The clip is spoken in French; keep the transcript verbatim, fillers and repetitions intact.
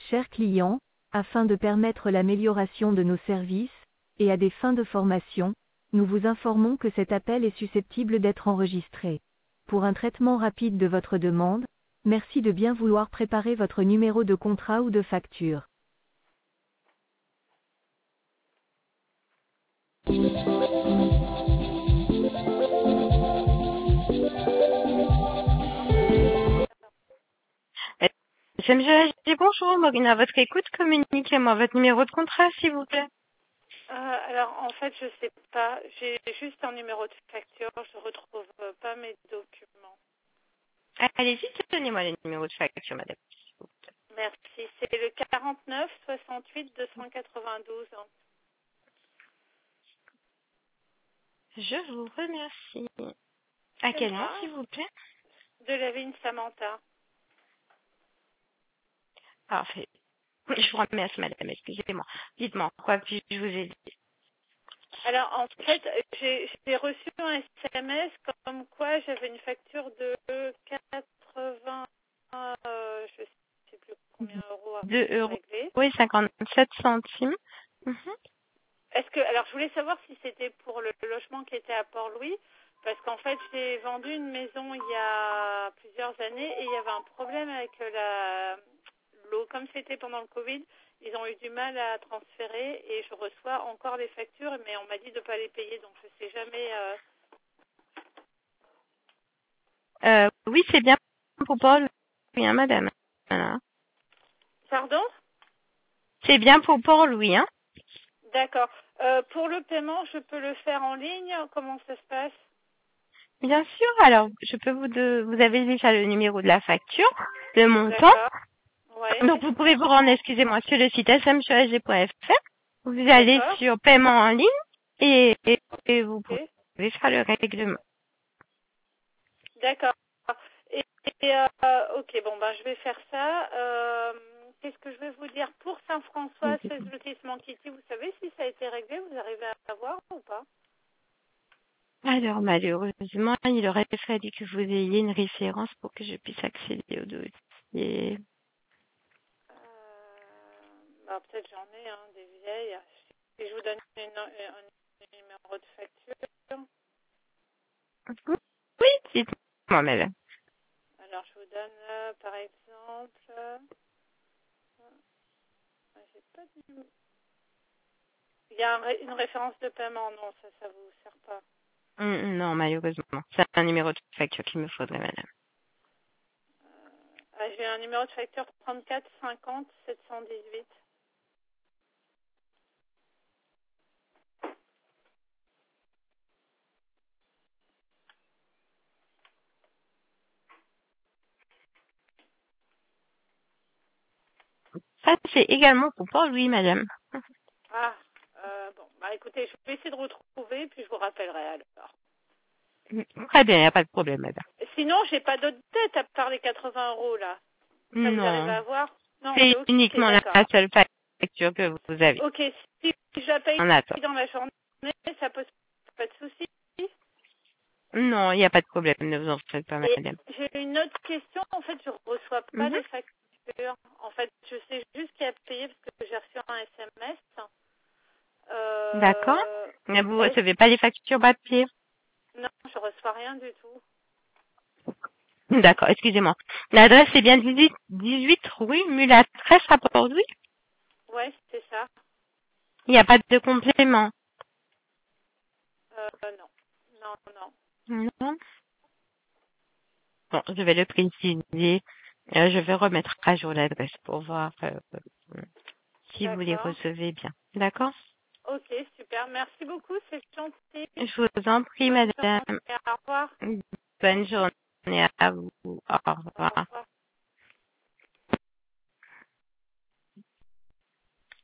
Chers clients, afin de permettre l'amélioration de nos services, et à des fins de formation, nous vous informons que cet appel est susceptible d'être enregistré. Pour un traitement rapide de votre demande, merci de bien vouloir préparer votre numéro de contrat ou de facture. S M G, bonjour, Maureen, à votre écoute, communiquez-moi votre numéro de contrat, s'il vous plaît. Euh, alors, en fait, je sais pas. J'ai juste un numéro de facture. Je retrouve euh, pas mes documents. Allez-y, donnez-moi le numéro de facture, madame. Merci. C'est le quarante-neuf soixante-huit deux cent quatre-vingt-douze. Je vous remercie. À quel nom, s'il vous plaît? De la vigne Samantha. Parfait. Je vous remercie, madame, excusez-moi. Dites-moi, quoi puis-je vous aider? Alors, en fait, j'ai reçu un S M S comme quoi j'avais une facture de quatre-vingts, euh, je sais plus combien d'euros à deux euros. régler. Oui, cinquante-sept centimes. Mm-hmm. Est-ce que, alors, je voulais savoir si c'était pour le logement qui était à Port-Louis, parce qu'en fait, j'ai vendu une maison il y a plusieurs années et il y avait un problème avec la l'eau. Comme c'était pendant le Covid, ils ont eu du mal à transférer et je reçois encore les factures, mais on m'a dit de ne pas les payer, donc je ne sais jamais. Euh... Euh, oui, c'est bien pour Paul. Oui, hein, madame. Voilà. Pardon? C'est bien pour Port-Louis, hein? D'accord. Euh, pour le paiement, je peux le faire en ligne? Comment ça se passe? Bien sûr. Alors, je peux vous de... vous avez déjà le numéro de la facture, le montant. Ouais. Donc, vous pouvez vous rendre, excusez-moi, sur le site s m c h g point f r. Vous allez sur paiement en ligne et, et, et vous okay. pouvez faire le règlement. D'accord. Et, et euh, ok, bon, ben, je vais faire ça. Euh, Qu'est-ce que je vais vous dire? Pour Saint-François, seize lotissement Kitty, vous savez si ça a été réglé? Vous arrivez à savoir ou pas? Alors, malheureusement, il aurait fallu que vous ayez une référence pour que je puisse accéder au dossier. Euh, bah, peut-être j'en ai, hein, des vieilles. Et je vous donne une, un, un numéro de facture. Oui, dites-moi, madame. Alors, je vous donne, euh, par exemple... Euh, j'ai pas de numéro. Il y a un ré, une référence de paiement. Non, ça, ça vous sert pas. Mm, non, malheureusement. C'est un numéro de facture qu'il me faudrait, madame. Euh, j'ai un numéro de facture trente-quatre cinquante sept cent dix-huit. Ça, c'est également pour Paul-Louis, madame. Ah, euh, bon, bah écoutez, je vais essayer de retrouver, puis je vous rappellerai alors. Très bien, il n'y a pas de problème, madame. Sinon, j'ai pas d'autres dettes à part les quatre-vingts euros, là. Ça, Non. vous arrivez à voir? Non, c'est okay, uniquement la seule facture que vous avez. Ok, si je la paye dans la journée, ça pose pas de souci? Non, il n'y a pas de problème, ne vous en faites pas, madame. J'ai une autre question, en fait, je reçois pas Mm-hmm. les factures. En fait, je sais juste qu'il y a payé parce que j'ai reçu un S M S. Euh, D'accord. Mais vous ne recevez pas les factures papier? Non, je reçois rien du tout. D'accord, excusez-moi. L'adresse est bien dix-huit, dix-huit rue Mulatresse à Port-Louis? Ouais, c'est ça. Il n'y a pas de complément? Euh, non. Non, non. Non. Bon, je vais le préciser. Euh, je vais remettre à jour l'adresse pour voir euh, euh, si vous les recevez bien. D'accord? Ok, super. Merci beaucoup, c'est gentil. Je vous en prie, madame. Au revoir. Bonne journée à vous. Au revoir. Au revoir.